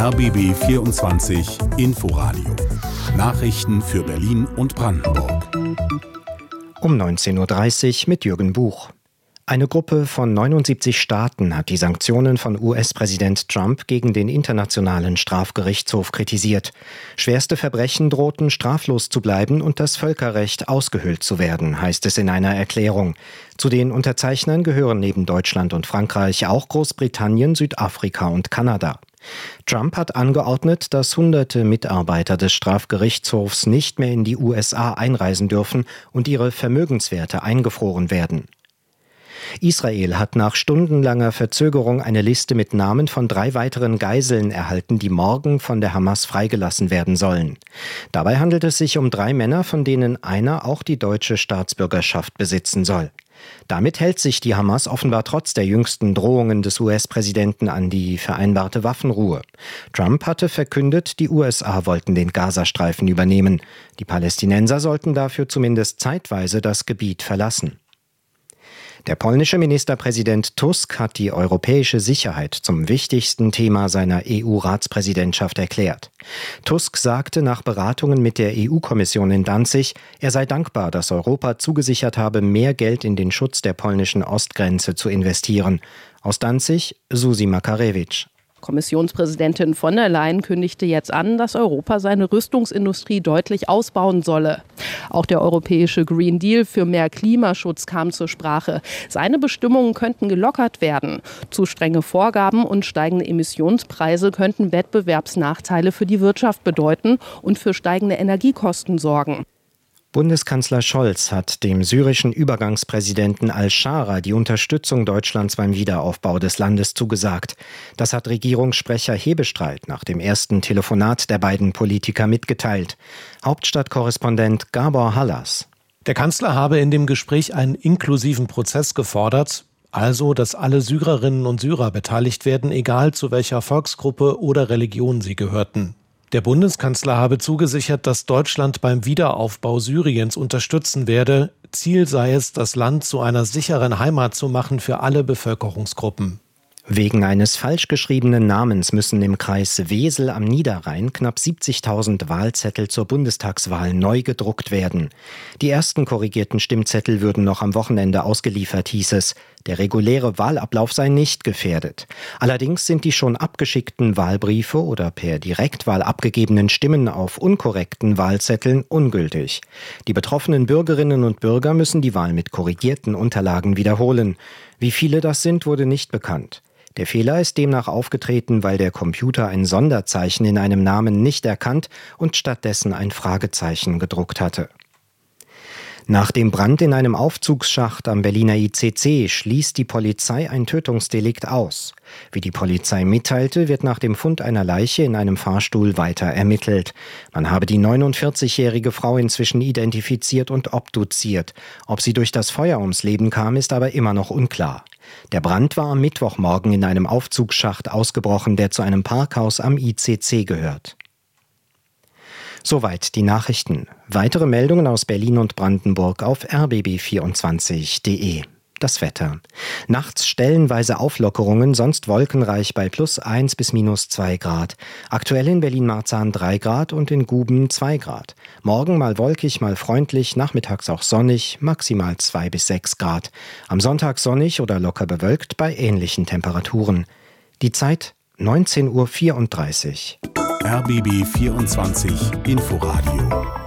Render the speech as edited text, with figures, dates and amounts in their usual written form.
RBB 24 Inforadio. Nachrichten für Berlin und Brandenburg. Um 19.30 Uhr mit Jürgen Buch. Eine Gruppe von 79 Staaten hat die Sanktionen von US-Präsident Trump gegen den Internationalen Strafgerichtshof kritisiert. Schwerste Verbrechen drohten straflos zu bleiben und das Völkerrecht ausgehöhlt zu werden, heißt es in einer Erklärung. Zu den Unterzeichnern gehören neben Deutschland und Frankreich auch Großbritannien, Südafrika und Kanada. Trump hat angeordnet, dass hunderte Mitarbeiter des Strafgerichtshofs nicht mehr in die USA einreisen dürfen und ihre Vermögenswerte eingefroren werden. Israel hat nach stundenlanger Verzögerung eine Liste mit Namen von 3 weiteren Geiseln erhalten, die morgen von der Hamas freigelassen werden sollen. Dabei handelt es sich um 3 Männer, von denen einer auch die deutsche Staatsbürgerschaft besitzen soll. Damit hält sich die Hamas offenbar trotz der jüngsten Drohungen des US-Präsidenten an die vereinbarte Waffenruhe. Trump hatte verkündet, die USA wollten den Gazastreifen übernehmen. Die Palästinenser sollten dafür zumindest zeitweise das Gebiet verlassen. Der polnische Ministerpräsident Tusk hat die europäische Sicherheit zum wichtigsten Thema seiner EU-Ratspräsidentschaft erklärt. Tusk sagte nach Beratungen mit der EU-Kommission in Danzig, er sei dankbar, dass Europa zugesichert habe, mehr Geld in den Schutz der polnischen Ostgrenze zu investieren. Aus Danzig, Susi Makarewicz. Kommissionspräsidentin von der Leyen kündigte jetzt an, dass Europa seine Rüstungsindustrie deutlich ausbauen solle. Auch der europäische Green Deal für mehr Klimaschutz kam zur Sprache. Seine Bestimmungen könnten gelockert werden. Zu strenge Vorgaben und steigende Emissionspreise könnten Wettbewerbsnachteile für die Wirtschaft bedeuten und für steigende Energiekosten sorgen. Bundeskanzler Scholz hat dem syrischen Übergangspräsidenten al-Shara die Unterstützung Deutschlands beim Wiederaufbau des Landes zugesagt. Das hat Regierungssprecher Hebestreit nach dem ersten Telefonat der beiden Politiker mitgeteilt. Hauptstadtkorrespondent Gabor Hallas. Der Kanzler habe in dem Gespräch einen inklusiven Prozess gefordert, also dass alle Syrerinnen und Syrer beteiligt werden, egal zu welcher Volksgruppe oder Religion sie gehörten. Der Bundeskanzler habe zugesichert, dass Deutschland beim Wiederaufbau Syriens unterstützen werde. Ziel sei es, das Land zu einer sicheren Heimat zu machen für alle Bevölkerungsgruppen. Wegen eines falsch geschriebenen Namens müssen im Kreis Wesel am Niederrhein knapp 70.000 Wahlzettel zur Bundestagswahl neu gedruckt werden. Die ersten korrigierten Stimmzettel würden noch am Wochenende ausgeliefert, hieß es. Der reguläre Wahlablauf sei nicht gefährdet. Allerdings sind die schon abgeschickten Wahlbriefe oder per Direktwahl abgegebenen Stimmen auf unkorrekten Wahlzetteln ungültig. Die betroffenen Bürgerinnen und Bürger müssen die Wahl mit korrigierten Unterlagen wiederholen. Wie viele das sind, wurde nicht bekannt. Der Fehler ist demnach aufgetreten, weil der Computer ein Sonderzeichen in einem Namen nicht erkannt und stattdessen ein Fragezeichen gedruckt hatte. Nach dem Brand in einem Aufzugsschacht am Berliner ICC schließt die Polizei ein Tötungsdelikt aus. Wie die Polizei mitteilte, wird nach dem Fund einer Leiche in einem Fahrstuhl weiter ermittelt. Man habe die 49-jährige Frau inzwischen identifiziert und obduziert. Ob sie durch das Feuer ums Leben kam, ist aber immer noch unklar. Der Brand war am Mittwochmorgen in einem Aufzugsschacht ausgebrochen, der zu einem Parkhaus am ICC gehört. Soweit die Nachrichten. Weitere Meldungen aus Berlin und Brandenburg auf rbb24.de. Das Wetter. Nachts stellenweise Auflockerungen, sonst wolkenreich bei +1 bis -2 Grad. Aktuell in Berlin-Marzahn 3 Grad und in Guben 2 Grad. Morgen mal wolkig, mal freundlich, nachmittags auch sonnig, maximal 2 bis 6 Grad. Am Sonntag sonnig oder locker bewölkt bei ähnlichen Temperaturen. Die Zeit 19:34 Uhr. RBB 24 Inforadio